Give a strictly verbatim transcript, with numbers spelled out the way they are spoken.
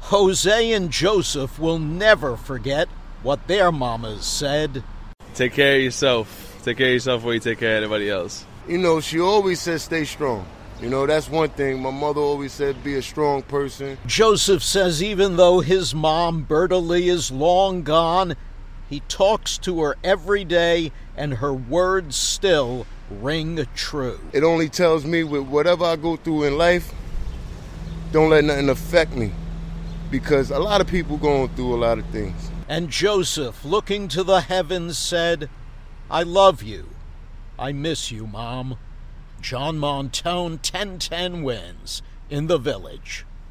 Jose and Joseph will never forget what their mamas said. Take care of yourself. Take care of yourself before you take care of anybody else. You know, she always said stay strong. You know, that's one thing. My mother always said be a strong person. Joseph says even though his mom, Berta Lee, is long gone, he talks to her every day and her words still ring true. It only tells me with whatever I go through in life, don't let nothing affect me. Because a lot of people going through a lot of things. And Joseph, looking to the heavens, said, I love you. I miss you, Mom. John Montone, ten ten wins in The Village.